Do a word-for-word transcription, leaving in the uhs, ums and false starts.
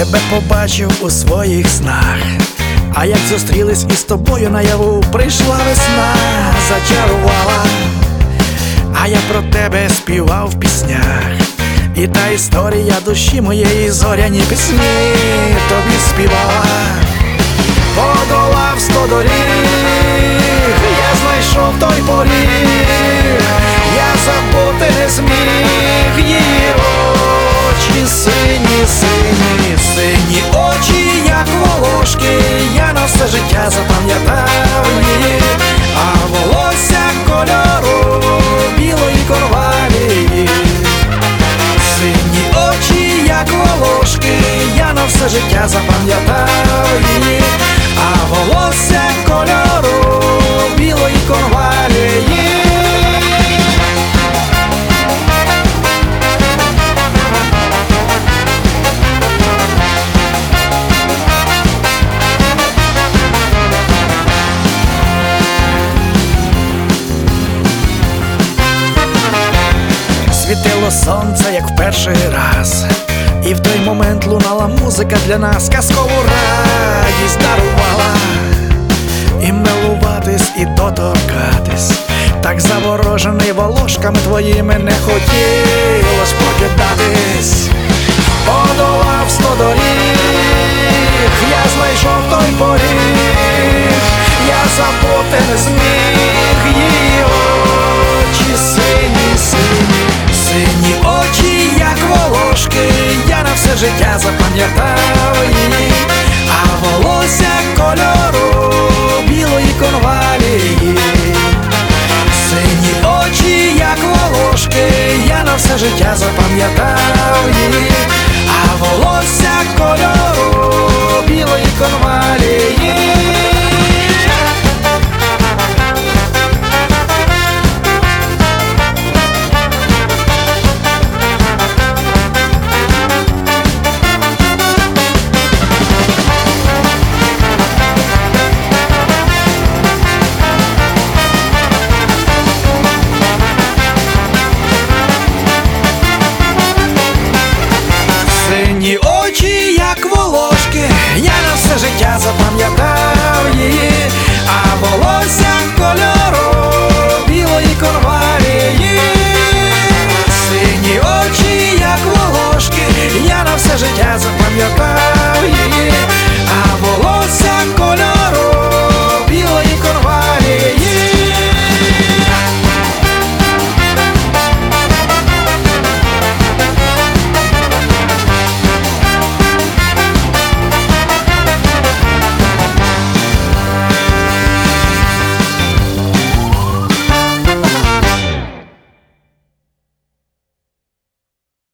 тебе побачив у своїх снах, а як зустрілись із тобою наяву, прийшла весна, зачарувала, а я про тебе співав в піснях. І та історія душі моєї, зоряні пісні тобі співала. Подолав сто доріг, я знайшов той поріг, я забути не зміг її очі, сині, сині, сині очі, як волошки, я на все життя запам'ятав її, а волосся кольору білої корвалії. Сині очі, як волошки, я на все життя запам'ятав її, а волосся кольору білої корвалії. Світило сонце, як в перший раз, і в той момент лунала музика для нас, казкову радість дарувала. І милуватись, і доторкатись, так заворожений волошками твоїми, не хотілось покидатись. Подолав сто доріг, я знайшов той поріг, я забути не зміг її очі, сині, сині, сині очі, як волошки, я на все життя запам'ятав її, а волосся кольору білої конвалії. Сині очі, як волошки, я на все життя запам'ятав її,